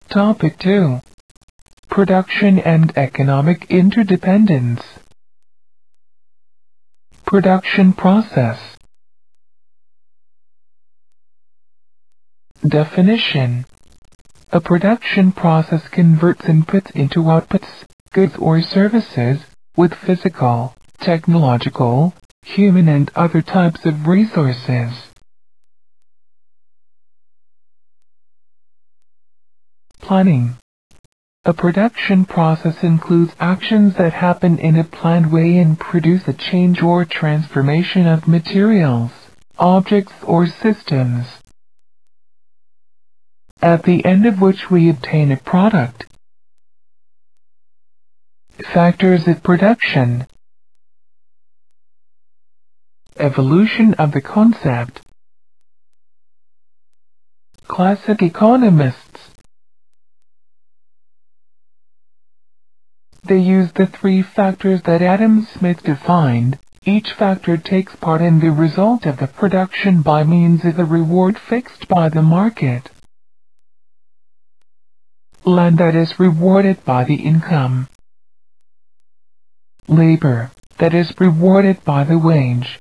Topic 2. Production and economic interdependence. Production process. Definition. A production process converts inputs into outputs, goods or services, with physical, technological, human and other types of resources. Planning. A production process includes actions that happen in a planned way and produce a change or transformation of materials, objects or systems, at the end of which we obtain a product. Factors of production. Evolution of the concept. Classic economists. They use the three factors that Adam Smith defined. Each factor takes part in the result of the production by means of the reward fixed by the market. Land, that is rewarded by the income. Labor, that is rewarded by the wage.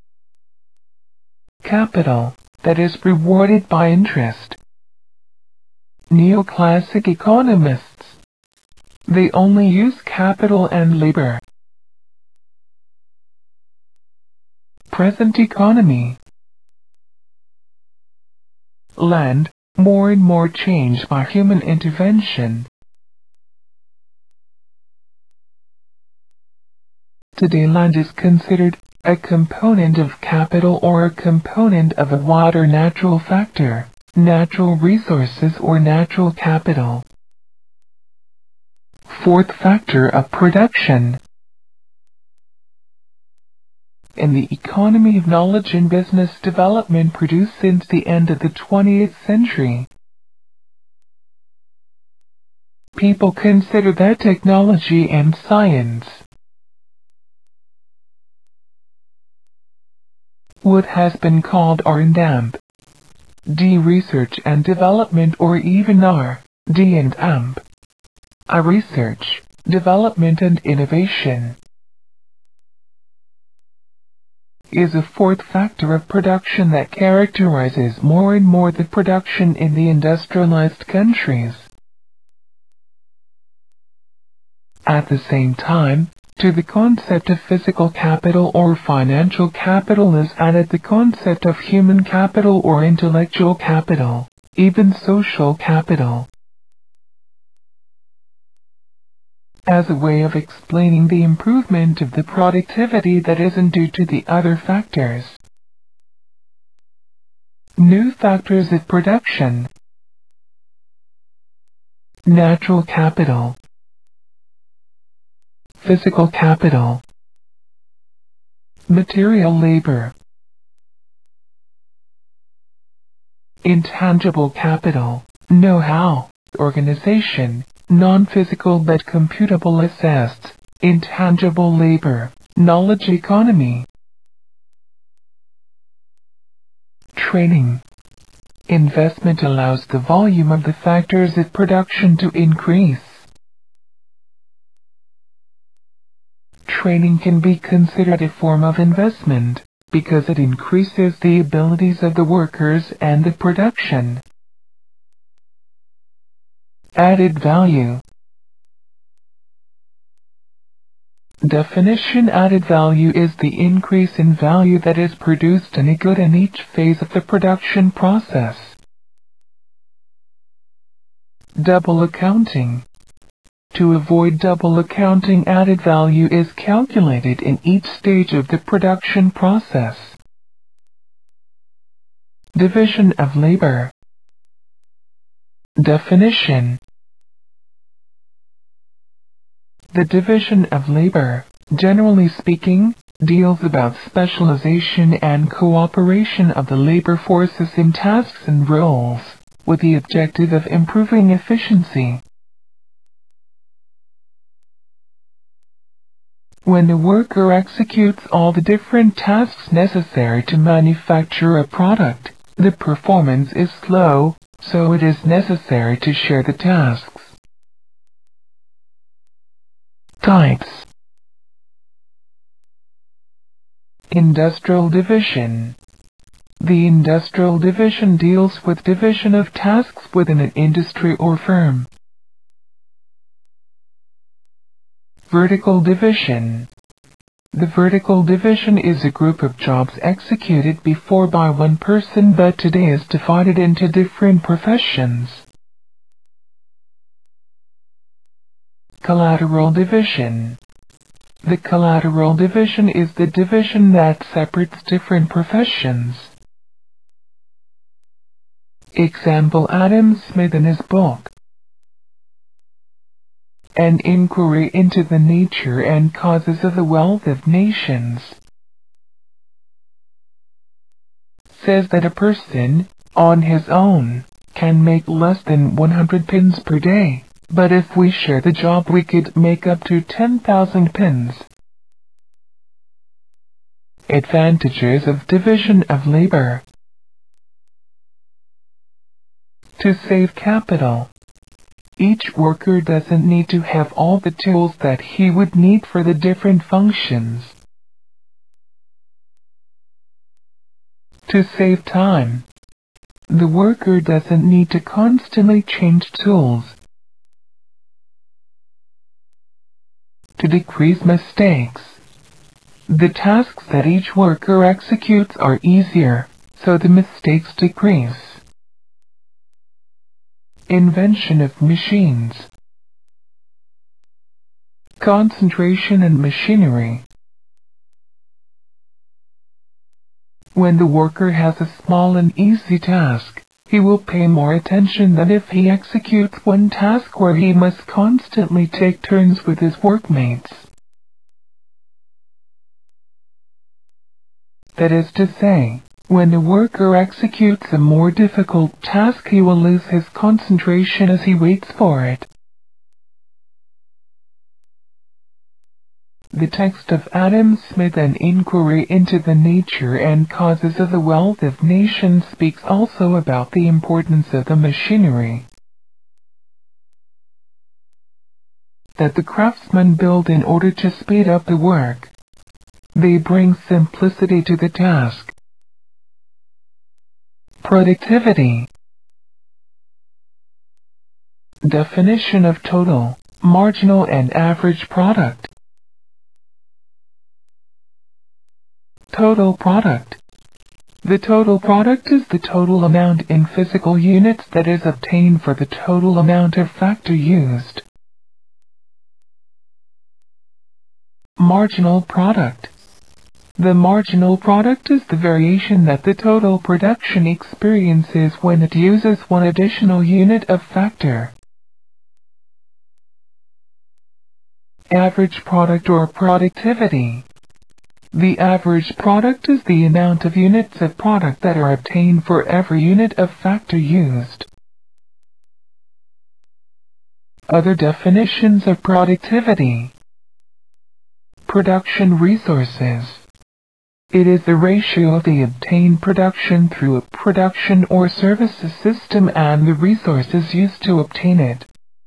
Capital, that is rewarded by interest. Neoclassic economists. They only use capital and labor. Present economy. Land, more and more changed by human intervention. Today land is considered a component of capital or a component of a wider natural factor, natural resources or natural capital. Fourth factor of production. In the economy of knowledge and business development produced since the end of the 20th century, people consider that technology and science, what has been called R&D, research and development, or even R&D, research, development and innovation, is a fourth factor of production that characterizes more and more the production in the industrialized countries. At the same time, to the concept of physical capital or financial capital is added the concept of human capital or intellectual capital, even social capital, as a way of explaining the improvement of the productivity that isn't due to the other factors. New factors of production. Natural capital. Physical capital. Material labor. Intangible capital, know-how, organization, non-physical but computable assets, intangible labor, knowledge economy. Training. Investment allows the volume of the factors of production to increase. Training can be considered a form of investment, because it increases the abilities of the workers and the production. Added value. Definition: added value is the increase in value that is produced in a good in each phase of the production process. Double accounting. To avoid double accounting, added value is calculated in each stage of the production process. Division of labor. Definition. The division of labor, generally speaking, deals about specialization and cooperation of the labor forces in tasks and roles, with the objective of improving efficiency. When the worker executes all the different tasks necessary to manufacture a product, the performance is slow, so it is necessary to share the tasks. Types. Industrial division. The industrial division deals with division of tasks within an industry or firm. Vertical division. The vertical division is a group of jobs executed before by one person but today is divided into different professions. Collateral division. The collateral division is the division that separates different professions. Example: Adam Smith in his book, An Inquiry into the Nature and Causes of the Wealth of Nations, says that a person, on his own, can make less than 100 pins per day, but if we share the job we could make up to 10,000 pins. Advantages of division of labor. To save capital. Each worker doesn't need to have all the tools that he would need for the different functions. To save time. The worker doesn't need to constantly change tools. To decrease mistakes. The tasks that each worker executes are easier, so the mistakes decrease. Invention of machines. Concentration and machinery. When the worker has a small and easy task, he will pay more attention than if he executes one task where he must constantly take turns with his workmates. That is to say, when the worker executes a more difficult task, he will lose his concentration as he waits for it. The text of Adam Smith, An Inquiry into the Nature and Causes of the Wealth of Nations, speaks also about the importance of the machinery that the craftsmen build in order to speed up the work. They bring simplicity to the task. Productivity. Definition of total, marginal and average product. Total product. The total product is the total amount in physical units that is obtained for the total amount of factor used. Marginal product. The marginal product is the variation that the total production experiences when it uses one additional unit of factor. Average product or productivity. The average product is the amount of units of product that are obtained for every unit of factor used. Other definitions of productivity. Production resources. It is the ratio of the obtained production through a production or services system and the resources used to obtain it.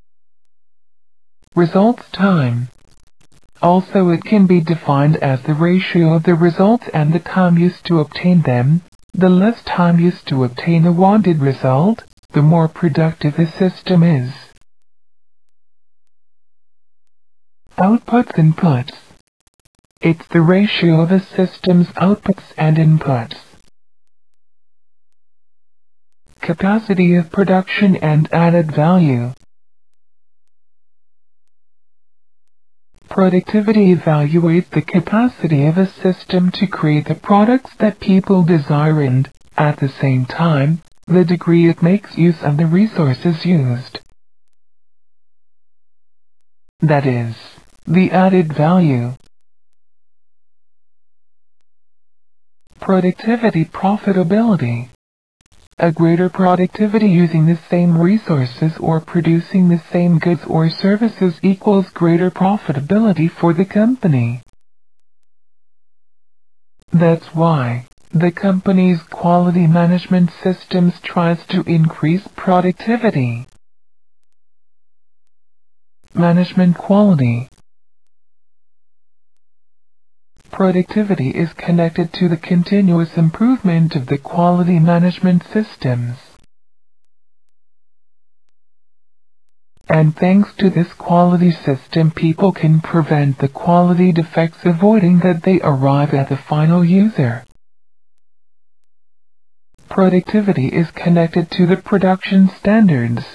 Results time. Also, it can be defined as the ratio of the results and the time used to obtain them. The less time used to obtain the wanted result, the more productive the system is. Outputs and inputs. It's the ratio of a system's outputs and inputs. Capacity of production and added value. Productivity evaluates the capacity of a system to create the products that people desire and, at the same time, the degree it makes use of the resources used. That is, the added value. Productivity profitability. A greater productivity using the same resources or producing the same goods or services equals greater profitability for the company. That's why, The company's quality management systems tries to increase productivity. Management quality. Productivity is connected to the continuous improvement of the quality management systems. And thanks to this quality system, people can prevent the quality defects, avoiding that they arrive at the final user. Productivity is connected to the production standards.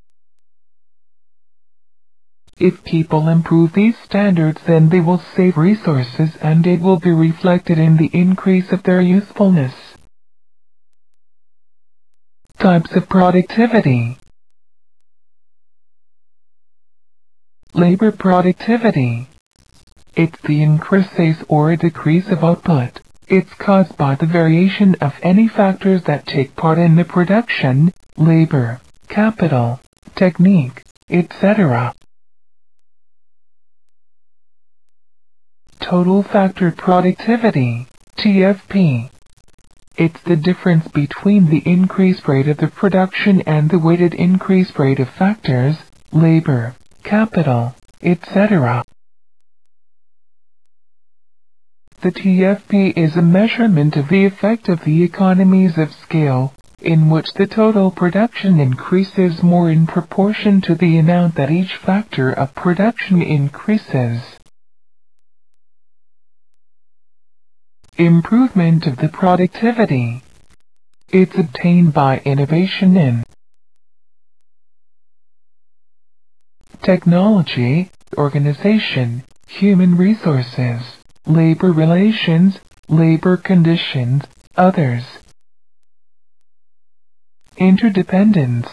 If people improve these standards, then they will save resources and it will be reflected in the increase of their usefulness. Types of productivity. Labor productivity. It's the increase or decrease of output. It's caused by the variation of any factors that take part in the production: labor, capital, technique, etc. Total factor productivity, TFP. It's the difference between the increase rate of the production and the weighted increase rate of factors: labor, capital, etc. The TFP is a measurement of the effect of the economies of scale, in which the total production increases more in proportion to the amount that each factor of production increases. Improvement of the productivity. It's obtained by innovation in technology, organization, human resources, labor relations, labor conditions, others. Interdependence.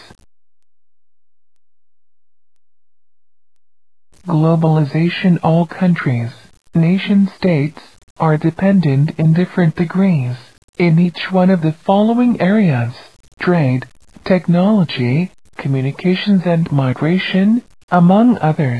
Globalization. All countries, nation-states, are dependent in different degrees in each one of the following areas: trade, technology, communications and migration, among others.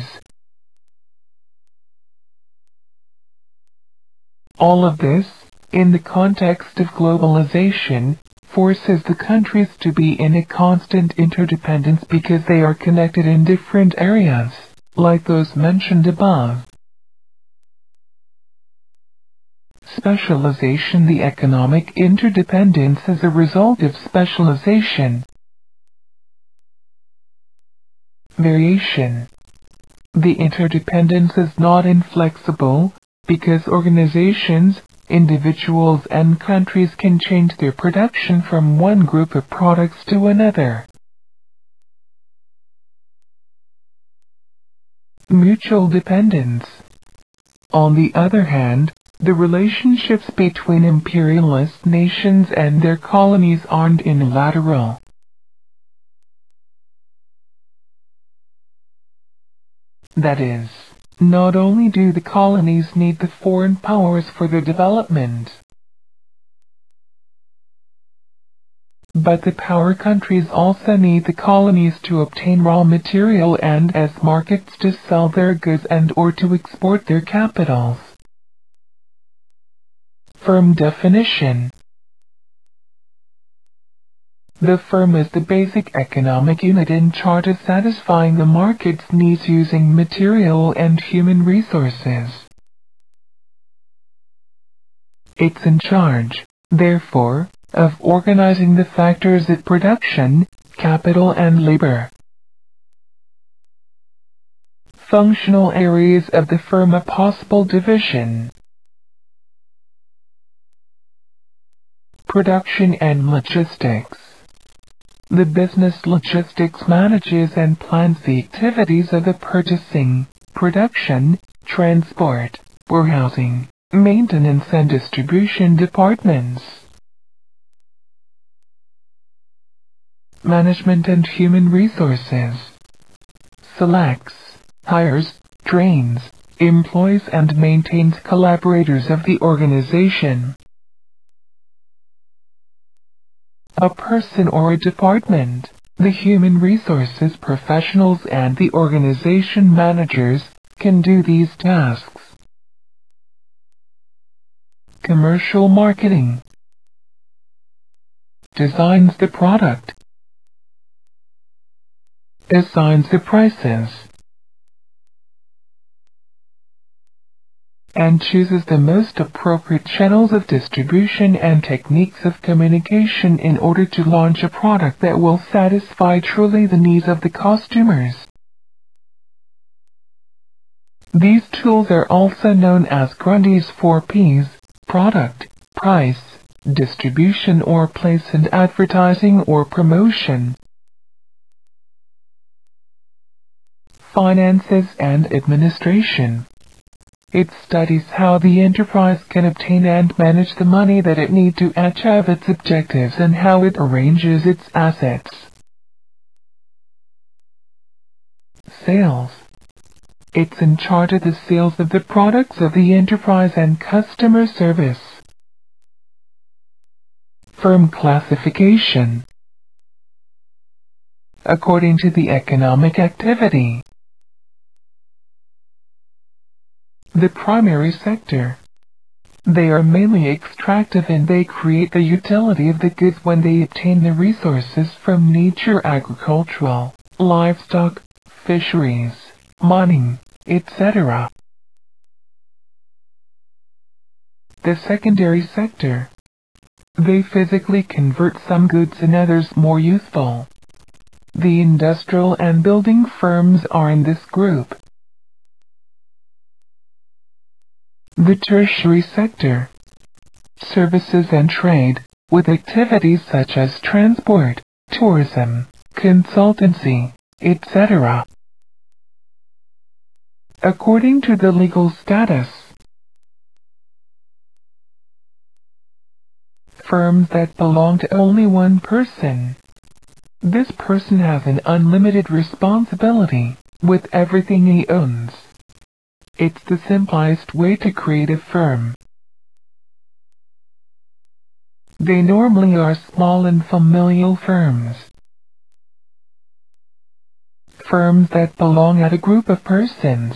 All of this, in the context of globalization, forces the countries to be in a constant interdependence because they are connected in different areas, like those mentioned above. Specialization. The economic interdependence is a result of specialization. Variation. The interdependence is not inflexible, because organizations, individuals and countries can change their production from one group of products to another. Mutual dependence. On the other hand, the relationships between imperialist nations and their colonies aren't unilateral. That is, not only do the colonies need the foreign powers for their development, but the power countries also need the colonies to obtain raw material and as markets to sell their goods and or to export their capitals. Firm definition. The firm is the basic economic unit in charge of satisfying the market's needs using material and human resources. It's in charge, therefore, of organizing the factors at production, capital and labor. Functional areas of the firm. A possible division. Production and logistics. The business logistics manages and plans the activities of the purchasing, production, transport, warehousing, maintenance and distribution departments. Management and human resources. Selects, hires, trains, employs and maintains collaborators of the organization. A person or a department. The human resources professionals and the organization managers can do these tasks. Commercial marketing. designs the product, assigns the prices, and chooses the most appropriate channels of distribution and techniques of communication in order to launch a product that will satisfy truly the needs of the customers. These tools are also known as Grundy's 4 Ps: product, price, distribution or place, and advertising or promotion. Finances and administration. It studies how the enterprise can obtain and manage the money that it needs to achieve its objectives and how it arranges its assets. Sales. It's in charge of the sales of the products of the enterprise and customer service. Firm classification. According to the economic activity. The primary sector. They are mainly extractive and they create the utility of the goods when they obtain the resources from nature: agricultural, livestock, fisheries, mining, etc. The secondary sector. They physically convert some goods and others more useful. The industrial and building firms are in this group. The tertiary sector. Services and trade, with activities such as transport, tourism, consultancy, etc. According to the legal status. Firms that belong to only one person. This person has an unlimited responsibility with everything he owns. It's the simplest way to create a firm. They normally are small and familial firms. Firms that belong at a group of persons.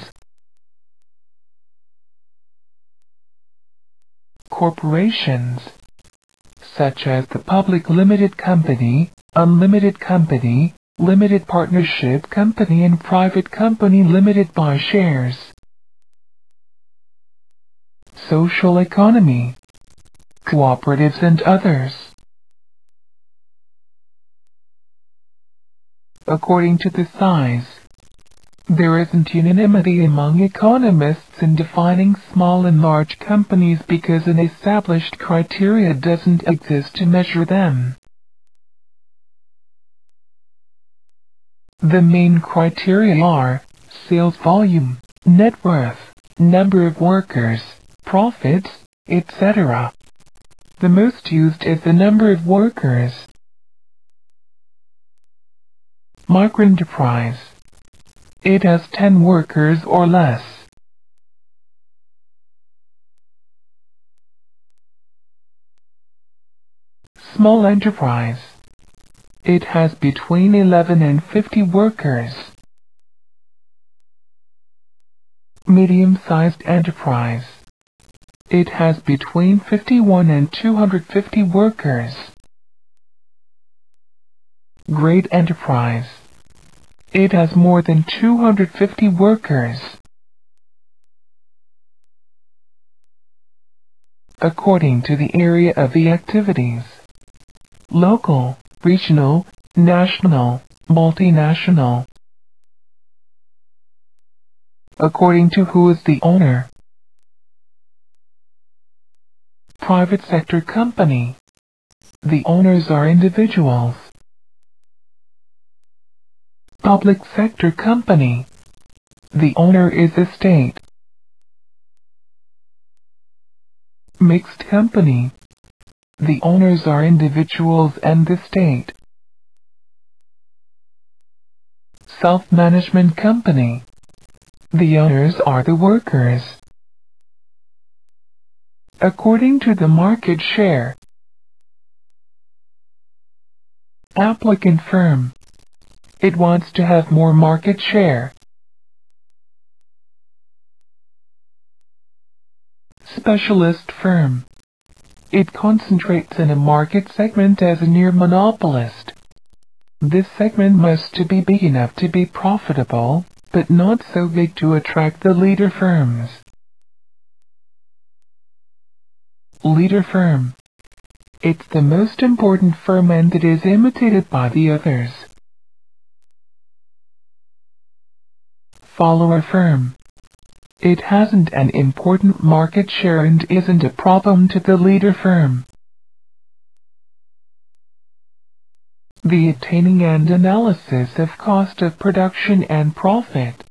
Corporations, such as the public limited company, unlimited company, limited partnership company, and private company limited by shares. Social economy, cooperatives and others. According to the size. There isn't unanimity among economists in defining small and large companies because an established criteria doesn't exist to measure them. The main criteria are sales volume, net worth, number of workers, profits, etc. The most used is the number of workers. Microenterprise. It has 10 workers or less. Small enterprise. It has between 11 and 50 workers. Medium-sized enterprise. It has between 51 and 250 workers. Great enterprise. It has more than 250 workers. According to the area of the activities. Local, regional, national, multinational. According to who is the owner. Private sector company. The owners are individuals. Public sector company. The owner is the state. Mixed company. The owners are individuals and the state. Self-management company. The owners are the workers. According to the market share. Applicant firm. It wants to have more market share. Specialist firm. It concentrates in a market segment as a near monopolist. This segment must to be big enough to be profitable, but not so big to attract the leader firms. Leader firm. It's the most important firm and it is imitated by the others. Follower firm. It hasn't an important market share and isn't a problem to the leader firm. The obtaining and analysis of cost of production and profit.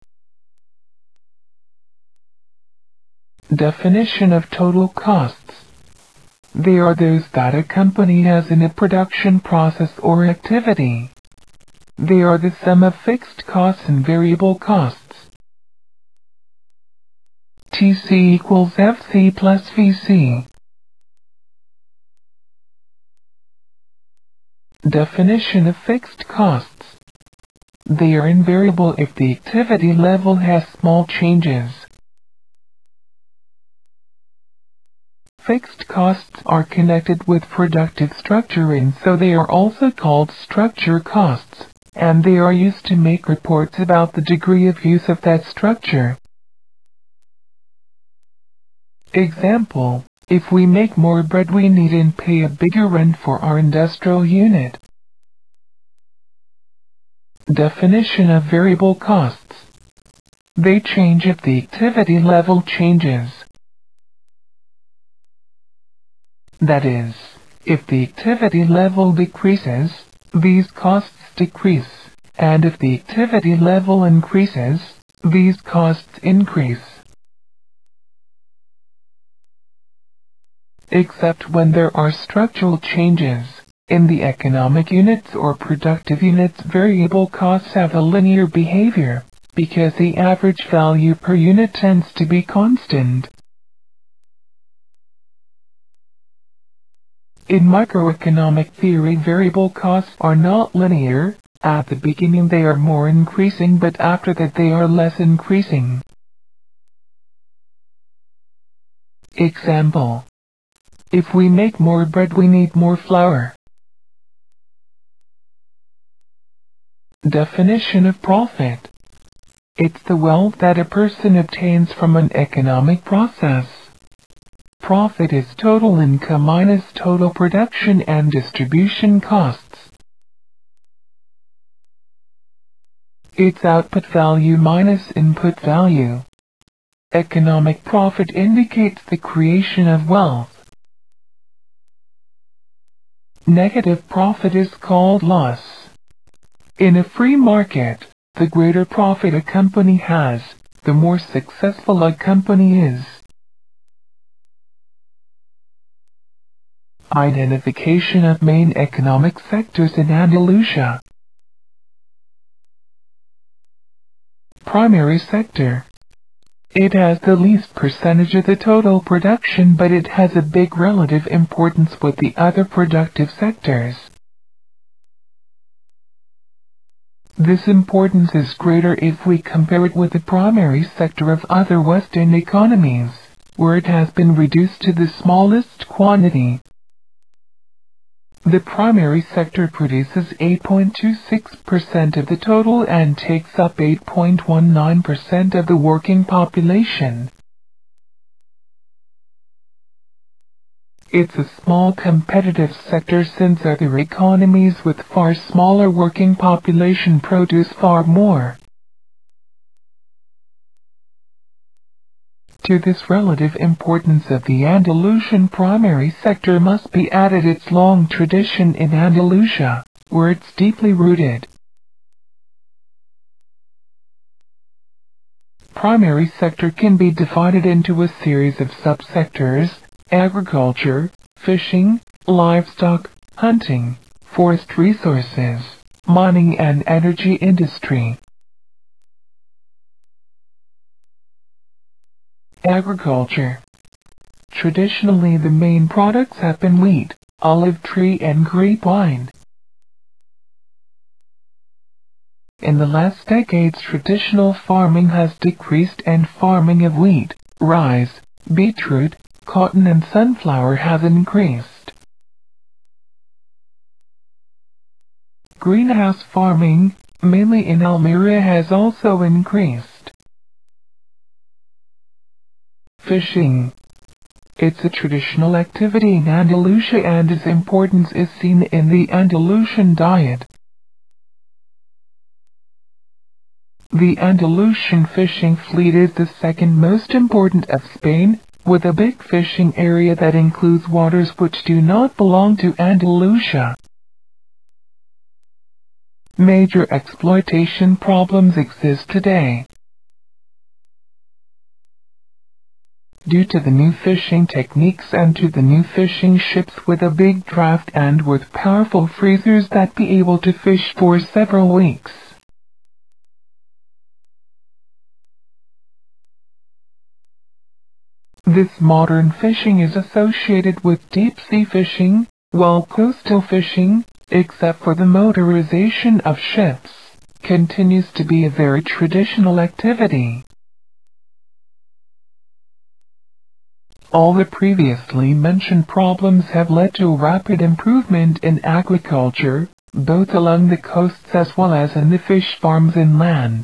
Definition of total costs. They are those that a company has in a production process or activity. They are the sum of fixed costs and variable costs. TC equals FC plus VC. Definition of fixed costs. They are invariable if the activity level has small changes. Fixed costs are connected with productive structure and so they are also called structure costs, and they are used to make reports about the degree of use of that structure. Example, if we make more bread we need and pay a bigger rent for our industrial unit. Definition of variable costs. They change if the activity level changes. That is, if the activity level decreases, these costs decrease, and if the activity level increases, these costs increase. Except when there are structural changes. In the economic units or productive units, variable costs have a linear behavior, because the average value per unit tends to be constant. In microeconomic theory, variable costs are not linear. At the beginning they are more increasing, but after that they are less increasing. Example. If we make more bread we need more flour. Definition of profit. It's the wealth that a person obtains from an economic process. Profit is total income minus total production and distribution costs. It's output value minus input value. Economic profit indicates the creation of wealth. Negative profit is called loss. In a free market, the greater profit a company has, the more successful a company is. Identification of main economic sectors in Andalusia. Primary sector. It has the least percentage of the total production, but it has a big relative importance with the other productive sectors. This importance is greater if we compare it with the primary sector of other Western economies, where it has been reduced to the smallest quantity. The primary sector produces 8.26% of the total and takes up 8.19% of the working population. It's a small competitive sector since other economies with far smaller working population produce far more. To this relative importance of the Andalusian primary sector must be added its long tradition in Andalusia, where it's deeply rooted. Primary sector can be divided into a series of subsectors: agriculture, fishing, livestock, hunting, forest resources, mining and energy industry. Agriculture. Traditionally the main products have been wheat, olive tree and grapevine. In the last decades traditional farming has decreased and farming of wheat, rice, beetroot, cotton and sunflower has increased. Greenhouse farming, mainly in Almeria, has also increased. Fishing. It's a traditional activity in Andalusia and its importance is seen in the Andalusian diet. The Andalusian fishing fleet is the second most important of Spain, with a big fishing area that includes waters which do not belong to Andalusia. Major exploitation problems exist today. Due to the new fishing techniques and to the new fishing ships with a big draft and with powerful freezers that be able to fish for several weeks. This modern fishing is associated with deep-sea fishing, while coastal fishing, except for the motorization of ships, continues to be a very traditional activity. All the previously mentioned problems have led to a rapid improvement in agriculture, both along the coasts as well as in the fish farms inland.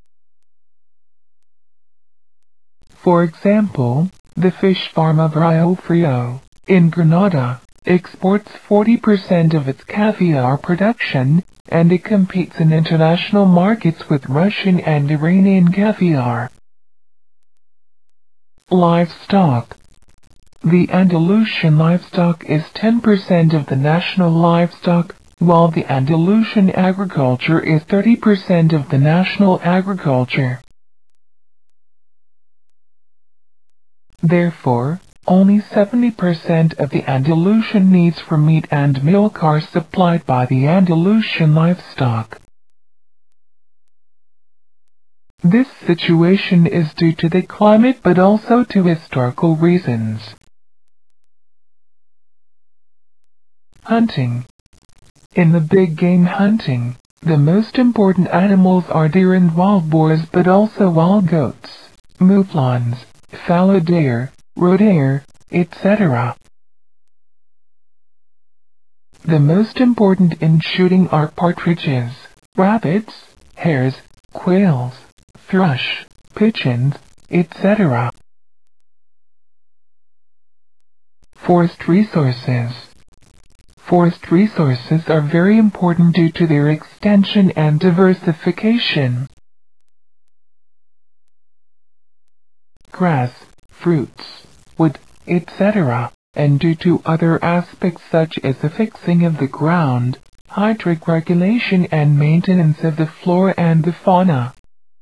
For example, the fish farm of Rio Frio, in Granada, exports 40% of its caviar production, and it competes in international markets with Russian and Iranian caviar. Livestock. The Andalusian livestock is 10% of the national livestock, while the Andalusian agriculture is 30% of the national agriculture. Therefore, only 70% of the Andalusian needs for meat and milk are supplied by the Andalusian livestock. This situation is due to the climate but also to historical reasons. Hunting. In the big game hunting, the most important animals are deer and wild boars but also wild goats, mouflons, fallow deer, roe deer, etc. The most important in shooting are partridges, rabbits, hares, quails, thrush, pigeons, etc. Forest resources. Forest resources are very important due to their extension and diversification. Grass, fruits, wood, etc., and due to other aspects such as the fixing of the ground, hydric regulation and maintenance of the flora and the fauna.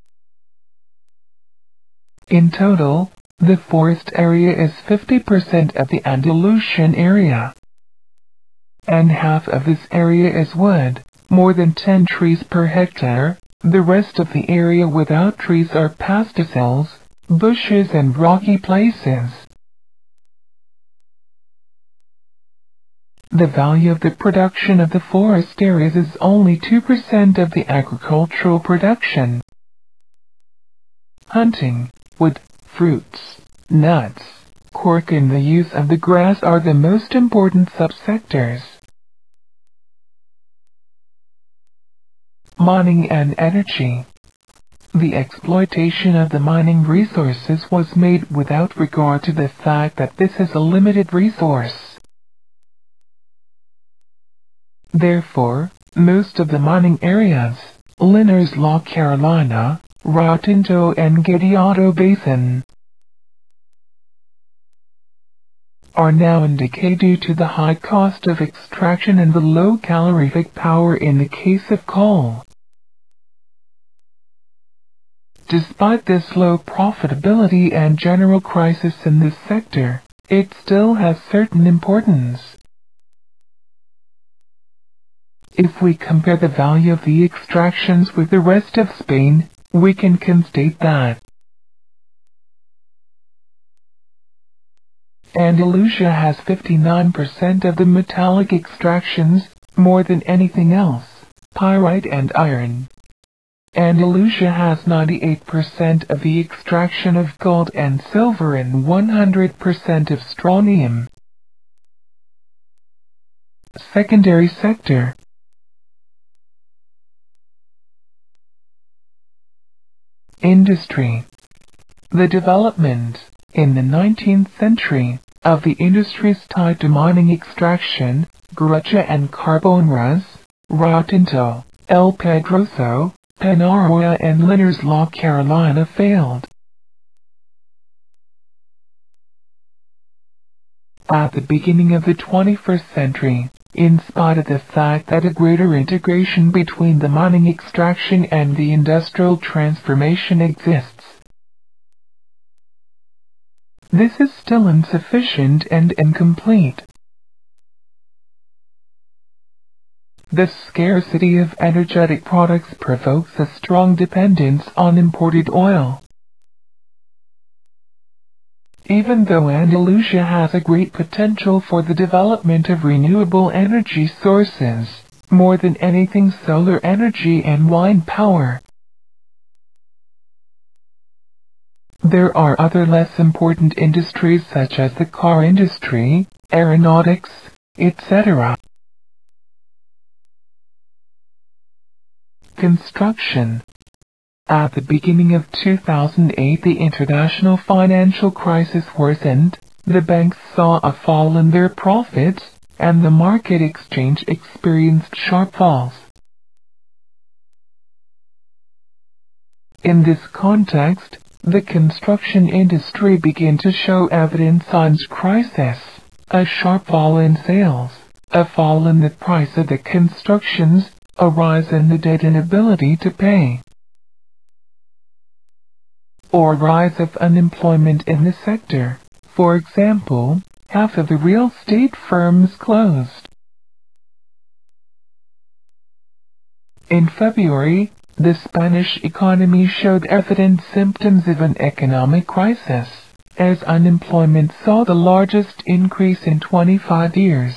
In total, the forest area is 50% of the Andalusian area. And half of this area is wood, more than 10 trees per hectare. The rest of the area without trees are pastizales, bushes and rocky places. The value of the production of the forest areas is only 2% of the agricultural production. Hunting, wood, fruits, nuts, cork and the use of the grass are the most important subsectors. Mining and energy. The exploitation of the mining resources was made without regard to the fact that this is a limited resource. Therefore, most of the mining areas, Linares La Carolina, Rio Tinto and Guadiaro Basin, are now in decay due to the high cost of extraction and the low calorific power in the case of coal. Despite this low profitability and general crisis in this sector, it still has certain importance. If we compare the value of the extractions with the rest of Spain, we can constate that Andalusia has 59% of the metallic extractions, more than anything else, pyrite and iron. Andalusia has 98% of the extraction of gold and silver and 100% of strontium. Secondary sector. Industry. The development, in the 19th century, of the industries tied to mining extraction, Gurucha and Carboneras, Rio Tinto, El Pedroso, Penaroya and Linares La Carolina failed. At the beginning of the 21st century, in spite of the fact that a greater integration between the mining extraction and the industrial transformation exists, this is still insufficient and incomplete. The scarcity of energetic products provokes a strong dependence on imported oil. Even though Andalusia has a great potential for the development of renewable energy sources, more than anything solar energy and wind power, there are other less important industries such as the car industry, aeronautics, etc. Construction. At the beginning of 2008, the international financial crisis worsened, the banks saw a fall in their profits, and the market exchange experienced sharp falls. In this context, the construction industry began to show evident signs of crisis, a sharp fall in sales, a fall in the price of the constructions, a rise in the debt and inability to pay, or rise of unemployment in the sector. For example, half of the real estate firms closed. In February, the Spanish economy showed evident symptoms of an economic crisis, as unemployment saw the largest increase in 25 years.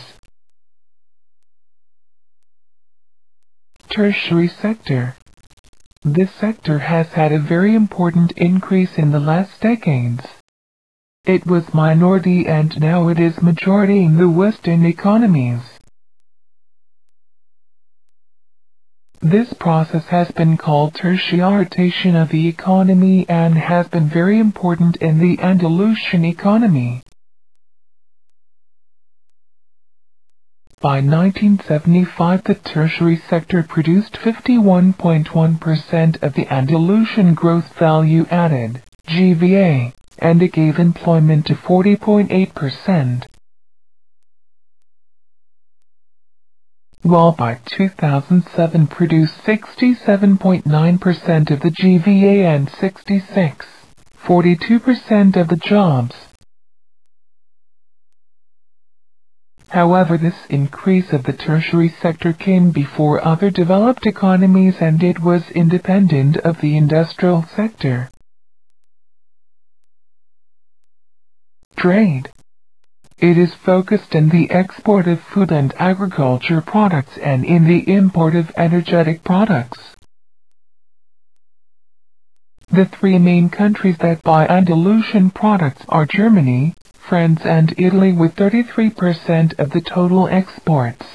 Tertiary sector. This sector has had a very important increase in the last decades. It was minority and now it is majority in the Western economies. This process has been called tertiarization of the economy and has been very important in the Andalusian economy. By 1975, the tertiary sector produced 51.1% of the Andalusian gross value added, GVA, and it gave employment to 40.8%. While by 2007 produced 67.9% of the GVA and 42% of the jobs. However, this increase of the tertiary sector came before other developed economies and it was independent of the industrial sector. Trade. It is focused in the export of food and agriculture products and in the import of energetic products. The three main countries that buy Andalusian products are Germany, France and Italy with 33% of the total exports.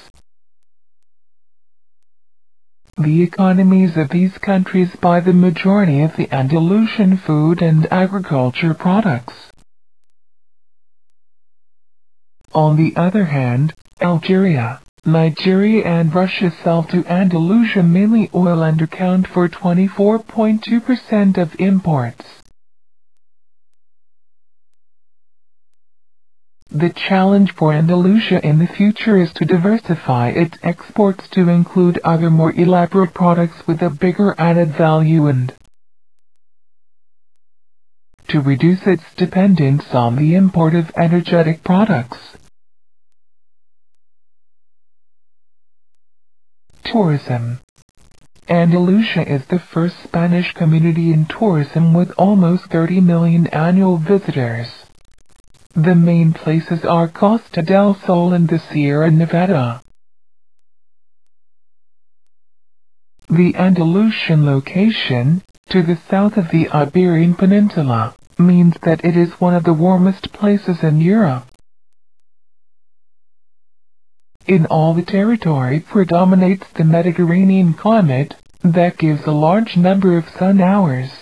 The economies of these countries buy the majority of the Andalusian food and agriculture products. On the other hand, Algeria, Nigeria and Russia sell to Andalusia mainly oil and account for 24.2% of imports. The challenge for Andalusia in the future is to diversify its exports to include other more elaborate products with a bigger added value and to reduce its dependence on the import of energetic products. Tourism. Andalusia is the first Spanish community in tourism with almost 30 million annual visitors. The main places are Costa del Sol and the Sierra Nevada. The Andalusian location, to the south of the Iberian Peninsula, means that it is one of the warmest places in Europe. In all the territory predominates the Mediterranean climate, that gives a large number of sun hours.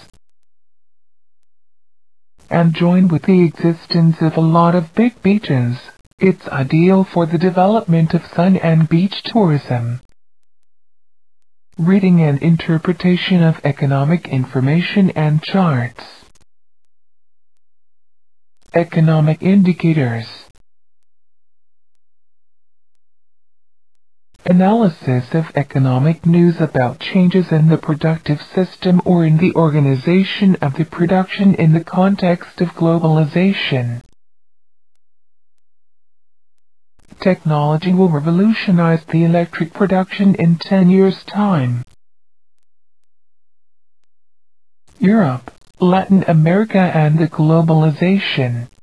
And joined with the existence of a lot of big beaches, it's ideal for the development of sun and beach tourism. Reading and interpretation of economic information and charts. Economic indicators. Analysis of economic news about changes in the productive system or in the organization of the production in the context of globalization. Technology will revolutionize the electric production in 10 years' time. Europe, Latin America and the globalization.